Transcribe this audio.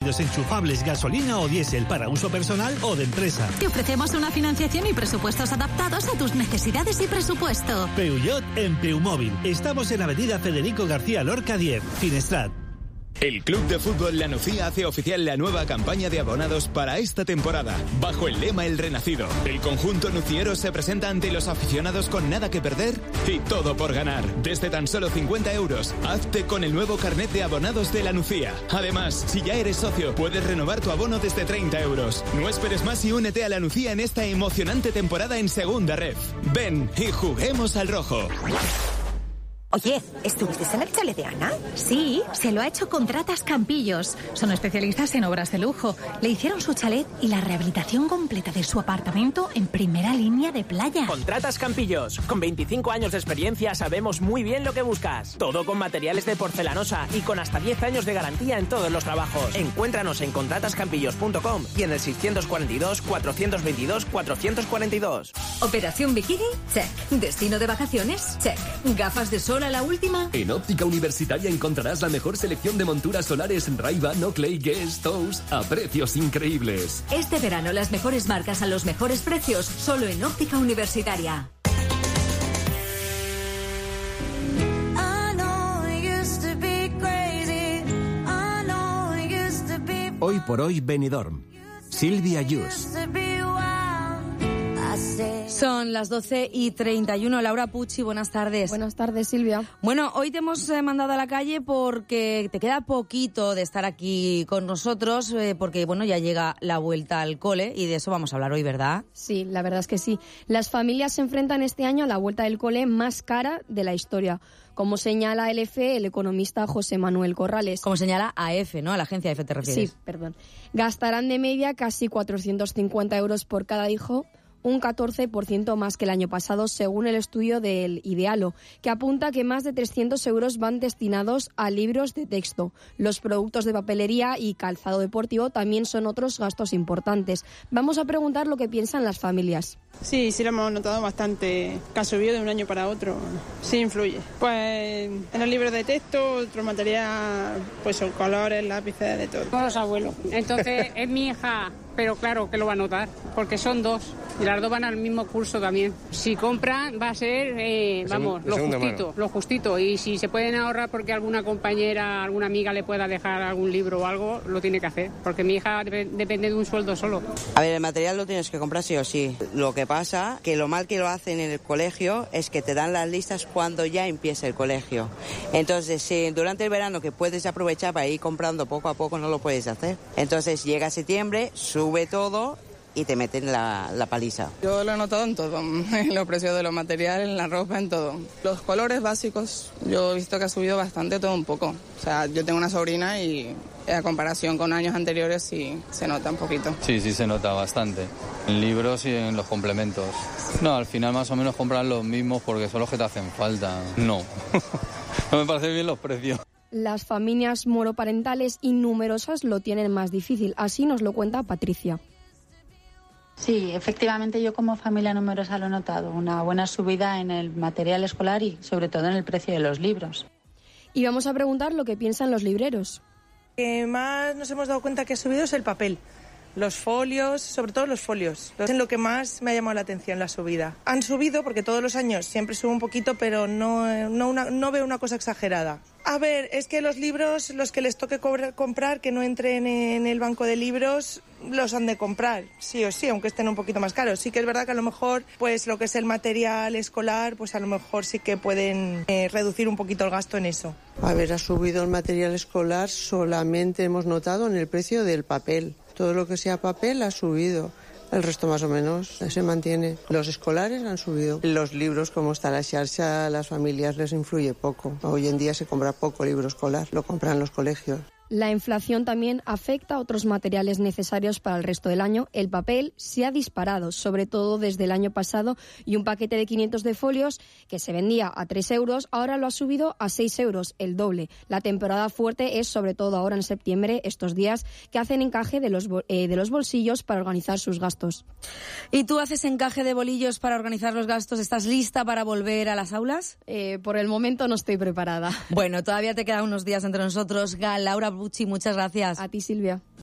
híbridos, enchufables, gasolina o diésel para uso personal o de empresa. Te ofrecemos una financiación y presupuestos adaptados a tus necesidades y presupuesto. Peugeot en Peumóvil. Estamos en Avenida Federico García Lorca 10, Finestrat. El Club de Fútbol La Nucía hace oficial la nueva campaña de abonados para esta temporada, bajo el lema El Renacido. El conjunto nuciero se presenta ante los aficionados con nada que perder y todo por ganar. Desde tan solo 50 euros, hazte con el nuevo carnet de abonados de La Nucía. Además, si ya eres socio, puedes renovar tu abono desde 30 euros. No esperes más y únete a La Nucía en esta emocionante temporada en Segunda Ref. Ven y juguemos al rojo. Oye, ¿estuviste en el chalet de Ana? Sí, se lo ha hecho Contratas Campillos. Son especialistas en obras de lujo. Le hicieron su chalet y la rehabilitación completa de su apartamento en primera línea de playa. Contratas Campillos. Con 25 años de experiencia sabemos muy bien lo que buscas. Todo con materiales de porcelanosa y con hasta 10 años de garantía en todos los trabajos. Encuéntranos en contratascampillos.com y en el 642-422-442. Operación Bikini, check. Destino de vacaciones, check. Gafas de sol a la última. En Óptica Universitaria encontrarás la mejor selección de monturas solares Ray-Ban, Oakley, Guess, Toast a precios increíbles. Este verano las mejores marcas a los mejores precios, solo en Óptica Universitaria. Hoy por hoy Benidorm. Silvia Yus. Son las 12:31. Laura Pucci, buenas tardes. Buenas tardes, Silvia. Bueno, hoy te hemos mandado a la calle porque te queda poquito de estar aquí con nosotros, porque bueno, ya llega la vuelta al cole y de eso vamos a hablar hoy, ¿verdad? Sí, la verdad es que sí. Las familias se enfrentan este año a la vuelta del cole más cara de la historia, como señala el EFE, el economista José Manuel Corrales. Como señala AEF, ¿no? A la agencia EFE te refieres. Sí, perdón. Gastarán de media casi 450 euros por cada hijo, un 14% más que el año pasado, según el estudio del Idealo, que apunta que más de 300 euros van destinados a libros de texto. Los productos de papelería y calzado deportivo también son otros gastos importantes. Vamos a preguntar lo que piensan las familias. Sí, sí lo hemos notado bastante, que ha subido de un año para otro. Sí influye. Pues en los libros de texto, otro material, pues son colores, lápices, de todo. Con los abuelos. Entonces es mi hija, pero claro que lo va a notar, porque son dos. Y las dos van al mismo curso también. Si compran va a ser, lo justito. Y si se pueden ahorrar porque alguna compañera, alguna amiga le pueda dejar algún libro o algo, lo tiene que hacer. Porque mi hija depende de un sueldo solo. A ver, el material lo tienes que comprar sí o sí. Lo que pasa, que lo mal que lo hacen en el colegio es que te dan las listas cuando ya empieza el colegio. Entonces, si durante el verano que puedes aprovechar para ir comprando poco a poco, no lo puedes hacer. Entonces llega septiembre, sube todo y te meten la paliza. Yo lo he notado en todo, en los precios de los materiales, en la ropa, en todo. Los colores básicos, yo he visto que ha subido bastante todo un poco. O sea, yo tengo una sobrina y a comparación con años anteriores sí se nota un poquito. Sí, se nota bastante. En libros y en los complementos. No, al final más o menos compran los mismos porque son los que te hacen falta. No, no me parecen bien los precios. Las familias monoparentales y numerosas lo tienen más difícil. Así nos lo cuenta Patricia. Sí, efectivamente yo como familia numerosa lo he notado, una buena subida en el material escolar y sobre todo en el precio de los libros. Y vamos a preguntar lo que piensan los libreros. Lo que más nos hemos dado cuenta que ha subido es el papel. Los folios, sobre todo los folios, es lo que más me ha llamado la atención, la subida. Han subido porque todos los años siempre sube un poquito, pero no veo una cosa exagerada. A ver, es que los libros, los que les toque comprar, que no entren en el banco de libros, los han de comprar, sí o sí, aunque estén un poquito más caros. Sí que es verdad que a lo mejor, pues lo que es el material escolar, pues a lo mejor sí que pueden reducir un poquito el gasto en eso. A ver, ha subido el material escolar, solamente hemos notado en el precio del papel. Todo lo que sea papel ha subido. El resto más o menos se mantiene. Los escolares han subido. Los libros, como está la xarxa, a las familias les influye poco. Hoy en día se compra poco libro escolar, lo compran los colegios. La inflación también afecta a otros materiales necesarios para el resto del año. El papel se ha disparado, sobre todo desde el año pasado, y un paquete de 500 de folios que se vendía a 3 euros, ahora lo ha subido a 6 euros, el doble. La temporada fuerte es sobre todo ahora en septiembre, estos días, que hacen encaje de los bolsillos para organizar sus gastos. ¿Y tú haces encaje de bolillos para organizar los gastos? ¿Estás lista para volver a las aulas? Por el momento no estoy preparada. Bueno, todavía te quedan unos días entre nosotros. Laura Pucci, muchas gracias. A ti, Silvia.